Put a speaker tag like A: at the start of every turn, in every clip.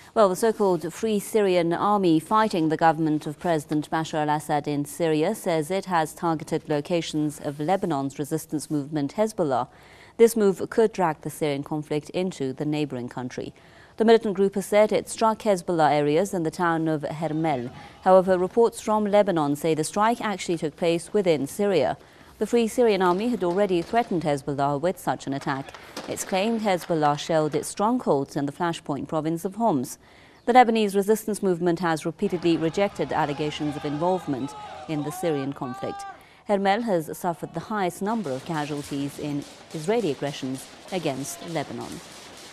A: Well, the so-called Free Syrian Army fighting the government of President Bashar al-Assad in Syria says it has targeted locations of Lebanon's resistance movement Hezbollah. This move could drag the Syrian conflict into the neighboring country. The militant group has said it struck Hezbollah areas in the town of Hermel. However, reports from Lebanon say the strike actually took place within Syria. The Free Syrian Army had already threatened Hezbollah with such an attack. It's claimed Hezbollah shelled its strongholds in the flashpoint province of Homs. The Lebanese resistance movement has repeatedly rejected allegations of involvement in the Syrian conflict. Hermel has suffered the highest number of casualties in Israeli aggressions against Lebanon.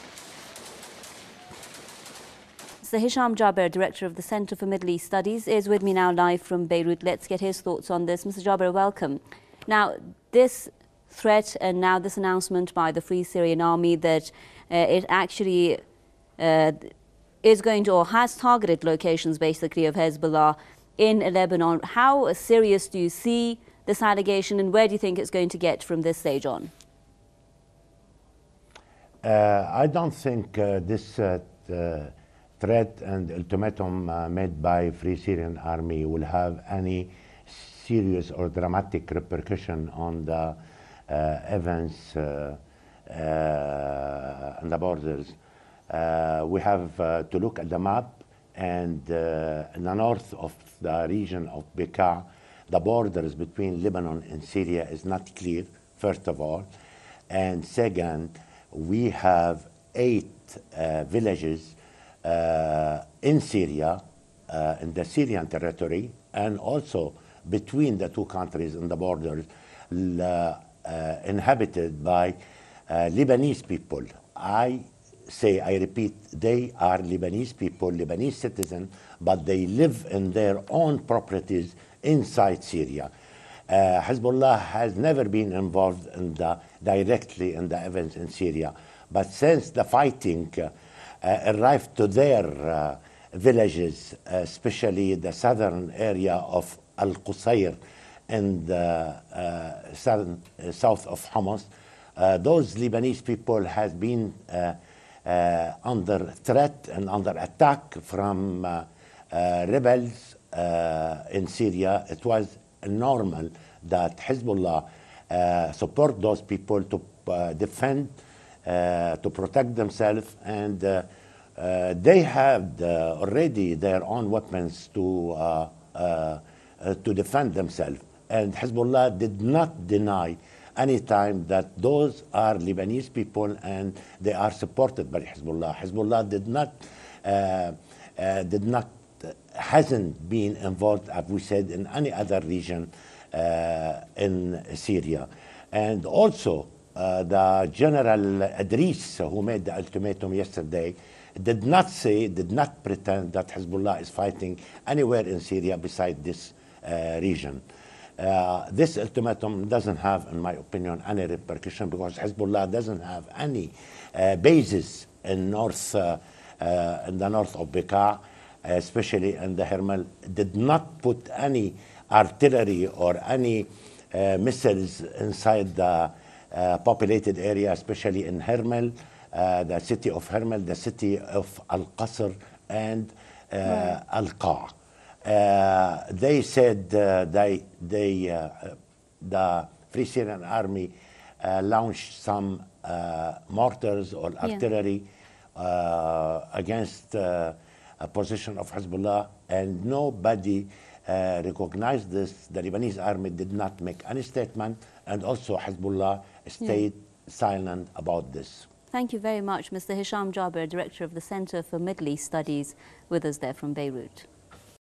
A: Mr. Hisham Jaber, Director of the Center for Middle East Studies, is with me now live from Beirut. Let's get his thoughts on this. Mr. Jaber, welcome. Now, this threat and now this announcement by the Free Syrian Army that it actually is going to or has targeted locations basically of Hezbollah in Lebanon. How serious do you see this allegation and where do you think it's going to get from this stage on?
B: I don't think this threat and ultimatum made by Free Syrian Army will have any serious or dramatic repercussion on the events on the borders. We have to look at the map, and in the north of the region of Bekaa, the borders between Lebanon and Syria is not clear, first of all. And second, we have 8 villages in Syria, in the Syrian territory, and also between the two countries in the borders, inhabited by Lebanese people. I repeat, they are Lebanese people, Lebanese citizens, but they live in their own properties inside Syria. Hezbollah has never been involved directly in the events in Syria, but since the fighting arrived to their villages, especially the southern area of Al-Qusayr and the south of Homs, those Lebanese people have been under threat and under attack from rebels in Syria. It was normal that Hezbollah support those people to defend, to protect themselves, and they had already their own weapons to defend themselves. And Hezbollah did not deny any time that those are Lebanese people and they are supported by Hezbollah. Hezbollah hasn't been involved, as we said, in any other region in Syria. And also, the General Idris, who made the ultimatum yesterday, did not pretend that Hezbollah is fighting anywhere in Syria beside this region. This ultimatum doesn't have, in my opinion, any repercussion because Hezbollah doesn't have any bases in the north of Bekaa, especially in the Hermel. Did not put any artillery or any missiles inside the populated area, especially in Hermel, the city of Hermel, the city of Al-Qasr, and Al-Qa'. They said the Free Syrian Army launched some mortars or artillery against a position of Hezbollah, and nobody recognized this. The Lebanese army did not make any statement, and also Hezbollah stayed silent about this.
A: Thank you very much, Mr. Hisham Jaber, Director of the Center for Middle East Studies, with us there from Beirut.